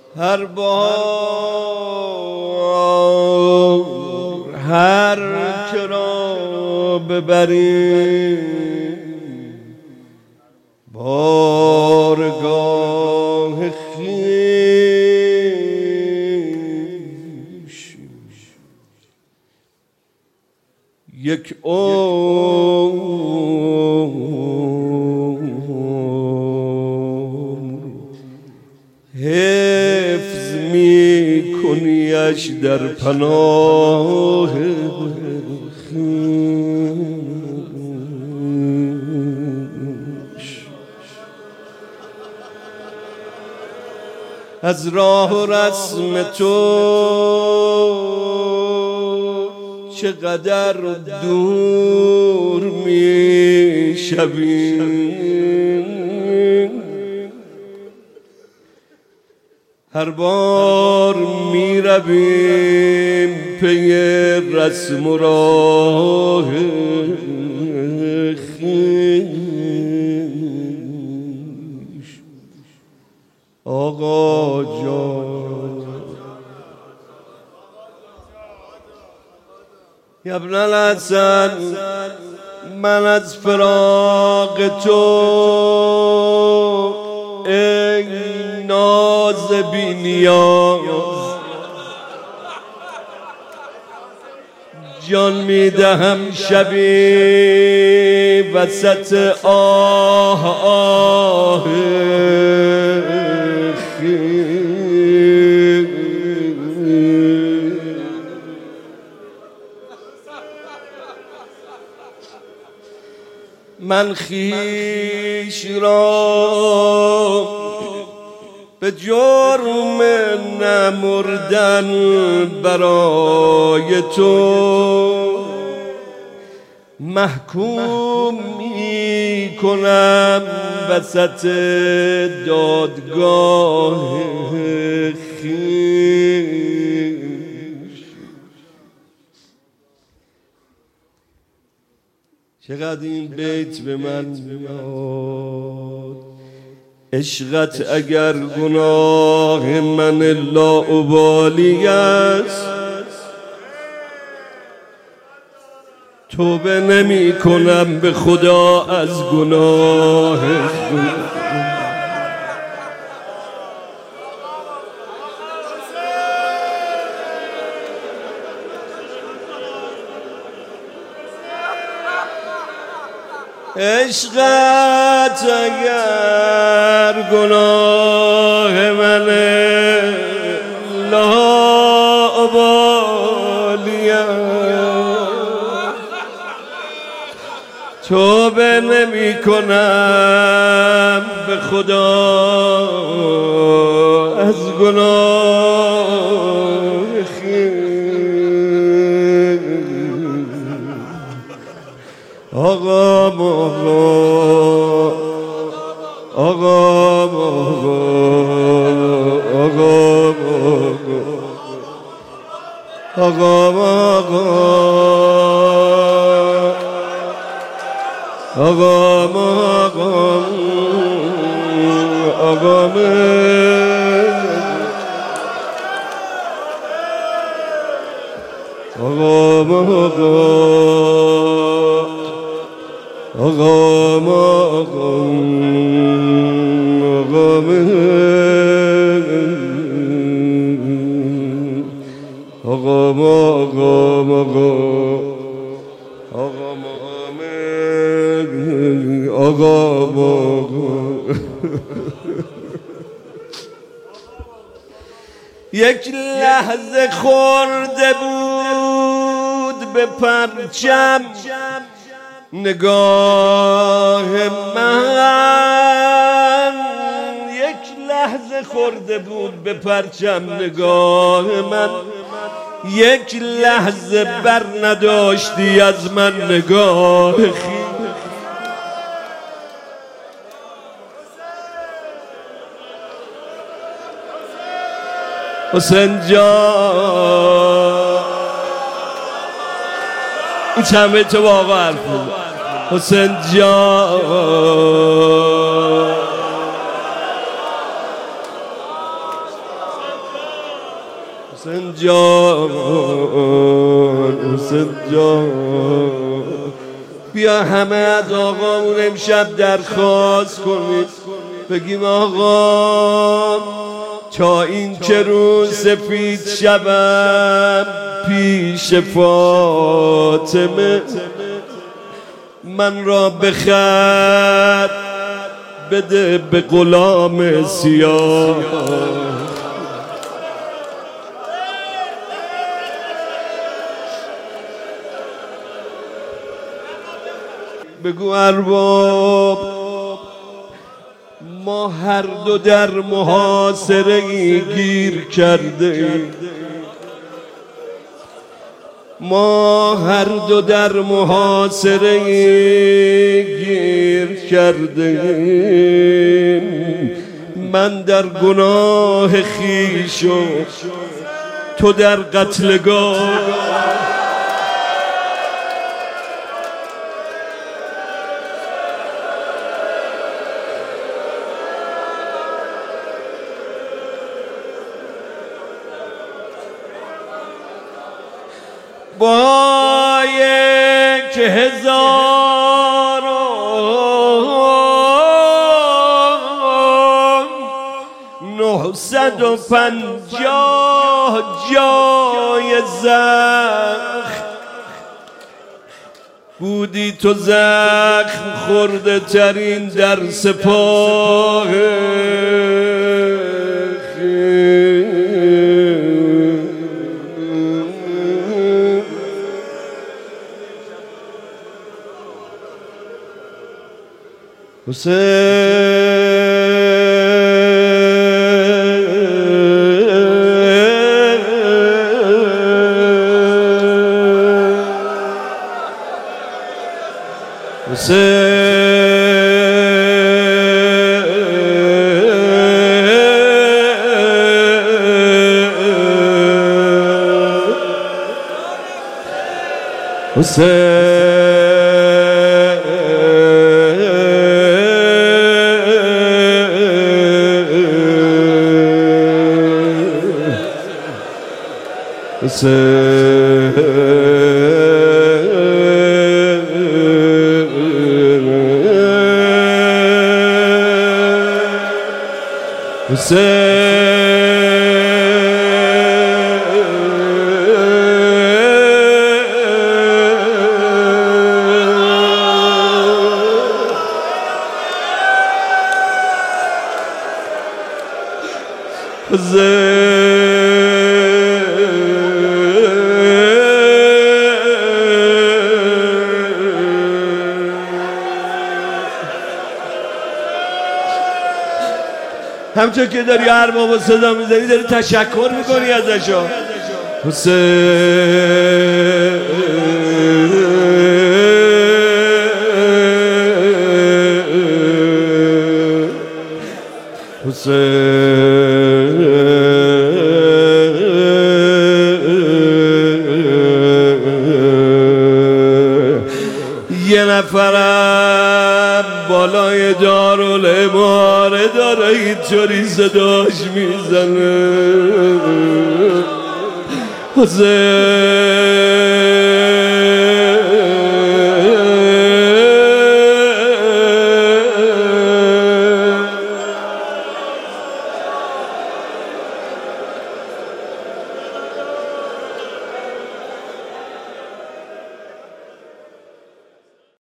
هر بار هر که را ببری بارگاه خویش یک حفظ می کنیش در پناه خویش. از راه و رسم تو چقدر دور می شویم، هر بار می رویم پی رسم و راه خویش. آقا جان یا ابن الحسن، من از فراق تو ای ناز بی نیاز جان می دهم شبی وسط آه آه من خویش را به جرم نمردن برای تو محکوم می کنم وسط دادگاه خویش. چقدر این بیت به من میاد، عشقت اگر گناه من لاابالی است توبه نمی کنم به خدا از گناه خود. عشقت اگر گناه من لاابالی توبه نمی کنم به خدا از گناه خویش. آقا یک لحظه خورده بود به پرچم نگاه من، یک لحظه خورده بود به پرچم نگاه من، یک لحظه بر نداشتی از من نگاه خویش. حسین جان این چند بیت واقعا حرف بود. حسین جان حسین جان حسین جان بیا همه از آقامون امشب درخواست کنید بگیم آقا تا این که روز سفید شبم پیش فاطمه من را بخر بده به غلام سیاه بگو ارباب ما هر دو در محاصره گیر کرده ایم ما هر دو در محاصره گیر کرده ایم من در گناه خویش و تو در قتلگاه با یک 1950 جای زخم بودی تو زخم خورده ترین در سپاه همچون که داری هر بابا صدا میزنی داری تشکر میکنی ازشو حسین حسین یه نفرم بالای دارالعماره داره اینطوری صداش میزنه حسین